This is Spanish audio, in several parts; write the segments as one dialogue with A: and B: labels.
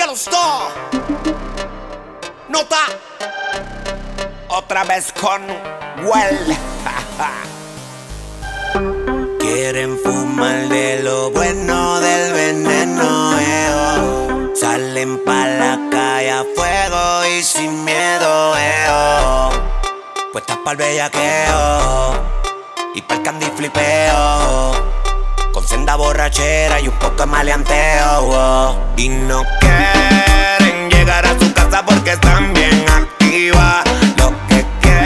A: Stop. Nota. Otra vez con Well. Quieren fumar de lo bueno del veneno, Salen pa' la calle a fuego y sin miedo, Puestas pa'l bellaqueo y pa'l candy flipeo, con senda borrachera y un poco de maleanteo, Y no quieren llegar a su casa porque están bien activas. Lo que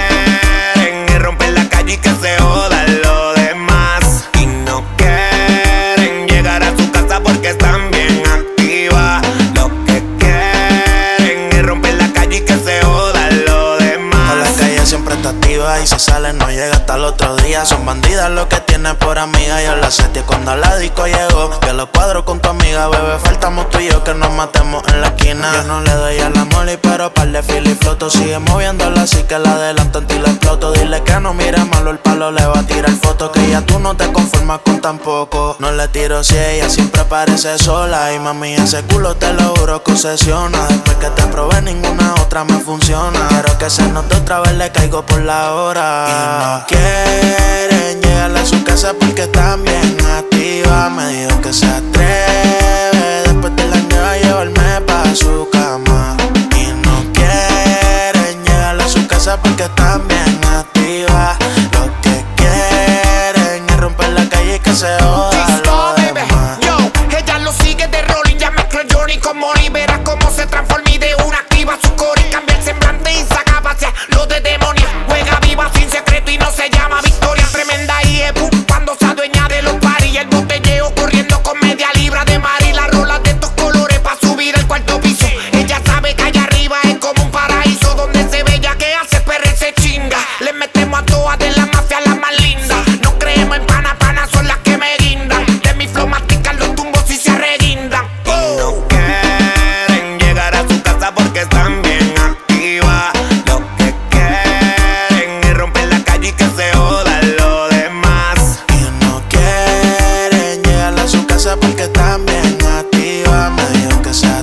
A: quieren es romper la calle y que se jodan los demás. Y no quieren llegar a su casa porque están bien activas. Lo que quieren es romper la calle y que se jodan los demás.
B: La calle siempre está activa y si sale no llega hasta el otro día. Son bandidas lo que tiene por amiga. Yo la sentí cuando a la disco llegó. Que los cuadros con tu amiga, bebé, faltamos tú y yo que nos matemos en la esquina. Yo no le doy a la mole, pero par de fil y floto. Sigue moviéndola así que la adelanto en ti la exploto. Dile que no mire malo, el palo le va a tirar foto. Que ya tú no te conformas con tan poco. No le tiro si ella siempre parece sola. Y mami, ese culo te lo juro que obsesiona. Después que te probé ninguna otra me funciona. Quiero que se note otra vez, le caigo por la hora. Y no quieren llegarle a su casa porque están bien activas. Me dijo que se atreve después de la lleva a llevarme pa' su cama. Y no quieren llegarle a su casa porque están bien activas. Lo que quieren es romper la calle y que se joda lo demás.
A: Yo, ella lo sigue de rolling, ya mezcló Johnny con Money. Verás cómo se transforma y de una activa su core. Cambia el semblante y saca hacia lo de demonio. Juega viva sin secreto y no se llama Victoria. Tremenda y cuando se adueña de los paris. El botelleo corriendo con media libra de mar. Y las rolas de estos colores pa' subir al cuarto piso. Ella sabe que allá arriba es como un paraíso. Donde se ve ya que hace perre se chinga. Le metemos a todas de la mafia las más lindas. No creemos en pana, son las que me guindan. De mi flow mastican los tumbos y se arreguindan. Y no quieren llegar a su casa porque están bien activas. Lo que quieren es romper la calle y que se jodan los demás.
B: Y no quieren llegarle a su casa porque están bien activas. Me dijo que se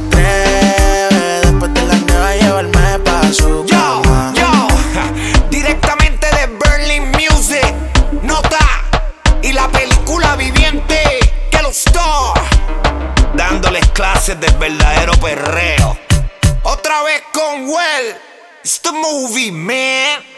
B: atreve después de la lleva a llevarme pa' su cama.
A: Directamente de Berlin Music, Nota y la película viviente que los Star, dándoles clases del verdadero perreo. Otra vez con Well, it's the movie, man.